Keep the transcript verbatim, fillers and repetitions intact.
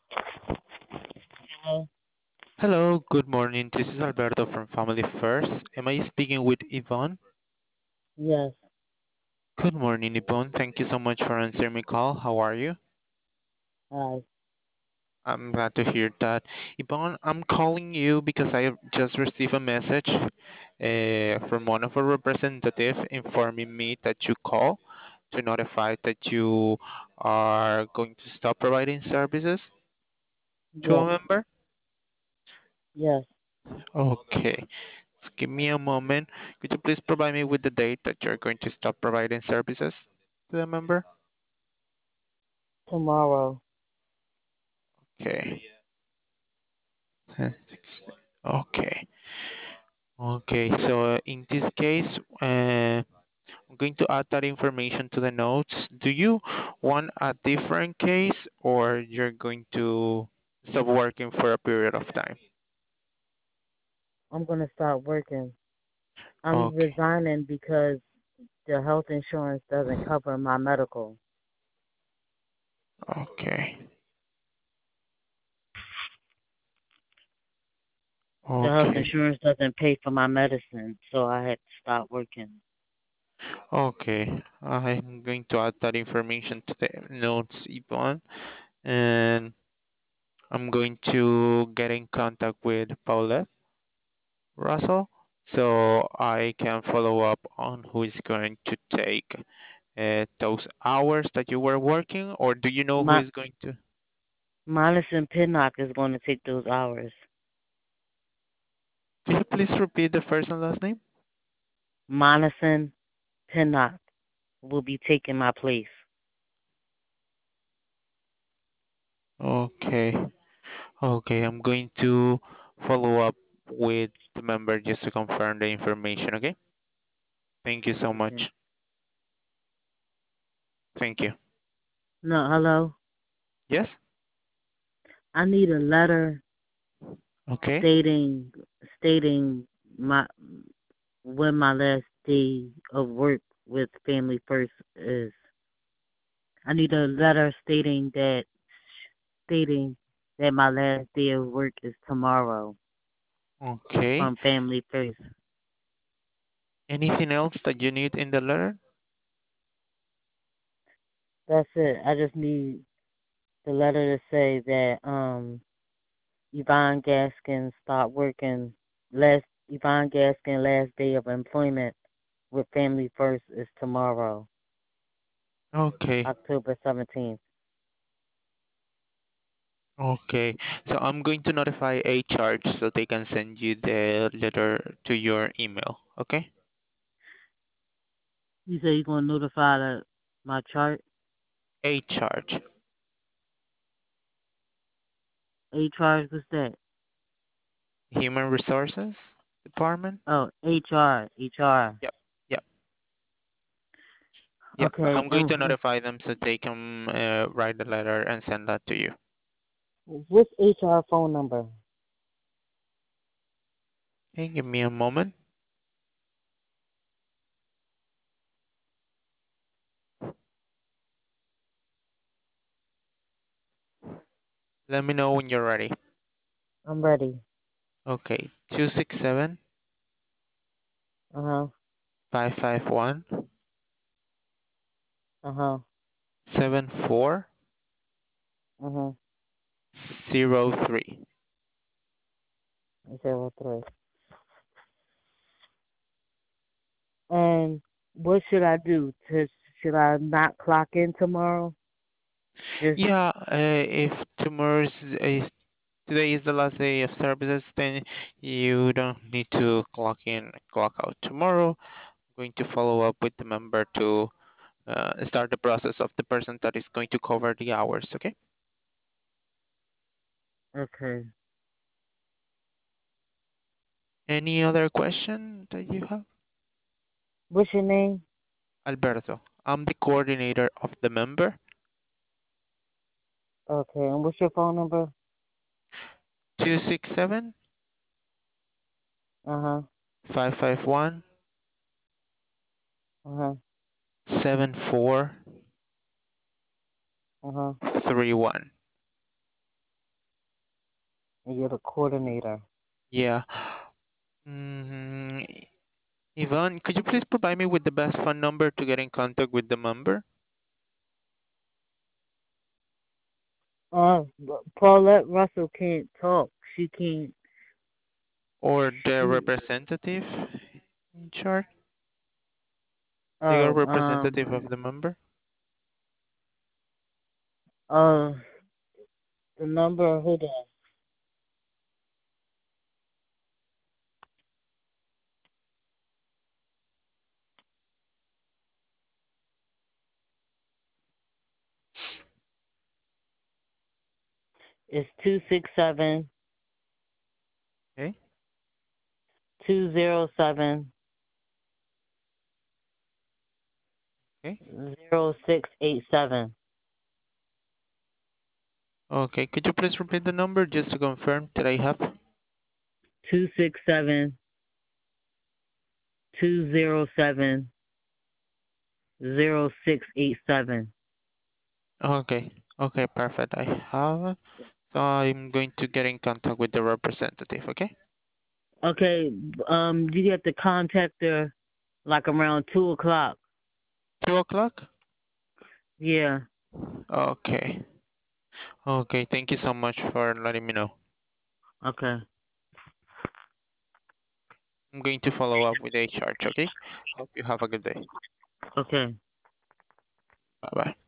Hello? Hello, good morning. This is Alberto from Family First. Am I speaking with Yvonne? Yes. Good morning, Yvonne. Thank you so much for answering my call. How are you? Hi. I'm glad to hear that. Yvonne, I'm calling you because I just received a message uh, from one of our representatives informing me that you call to notify that you are going to stop providing services to a Yes. member. Yes. Okay. Just give me a moment. Could you please provide me with the date that you're going to stop providing services to the member? Tomorrow. Okay. Okay. Okay. So uh, in this case, uh, I'm going to add that information to the notes. Do you want a different case or you're going to stop working for a period of time? I'm gonna start working. I'm Okay. resigning because the health insurance doesn't cover my medical. Okay. The health Okay. insurance doesn't pay for my medicine, so I had to stop working. Okay. I'm going to add that information to the notes, Yvonne. And I'm going to get in contact with Paulette Russell so I can follow up on who is going to take uh, those hours that you were working, or do you know who My is going to? Madison Pinnock is going to take those hours. Can you please repeat the first and last name? Madison Pinnock will be taking my place. Okay. Okay, I'm going to follow up with the member just to confirm the information, okay? Thank you so much. Okay. Thank you. No, hello. Yes? I need a letter Okay. stating stating my when my last day of work with Family First is. I need a letter stating that stating that my last day of work is tomorrow Okay. from Family First. Anything else that you need in the letter? That's it. I just need the letter to say that um Yvonne Gaskin stopped working last Yvonne Gaskin last day of employment with Family First is tomorrow, Okay. October seventeenth. Okay. So I'm going to notify H R so they can send you the letter to your email. Okay? You say you're gonna notify the, my chart H R, H R, what's that? Human Resources Department. Oh, H R, H R. Yep. Yep. Yep. Okay, I'm going to and notify them so they can uh, write the letter and send that to you. what's H R phone number? Okay, give me a moment. Let me know when you're ready. I'm ready. Okay. Two six seven Uh huh. five five one Uh huh. seven four Uh huh. zero three. Zero three. And what should I do? To, should I not clock in tomorrow? Just Yeah, uh, if tomorrow's is today is the last day of services, then you don't need to clock in, clock out tomorrow. I'm going to follow up with the member to uh, start the process of the person that is going to cover the hours. Okay. okay. Any other question that you have? What's your name? Alberto, I'm the coordinator of the member. Okay. And what's your phone number? Two six seven Uh huh. five five one Uh huh. seven four Uh huh. three one. and you're the coordinator. Yeah. Mm, Yvonne, could you please provide me with the best phone number to get in contact with the member Uh, Paulette Russell can't talk. She can't. or the She. representative in charge? Legal Oh. Um. representative of the member? Uh. The number. Hold on. It's two six seven Okay. two zero seven Okay. zero six eight seven. Okay. Could you please repeat the number just to confirm that I have? Two six seven two zero seven zero six eight seven. Okay. Okay. Perfect. I have it. So I'm going to get in contact with the representative. Okay. Okay. Um. You have to contact her like around two o'clock. Two o'clock. Yeah. Okay. Okay. Thank you so much for letting me know. Okay. I'm going to follow up with H R. Okay. Hope you have a good day. Okay. Bye bye.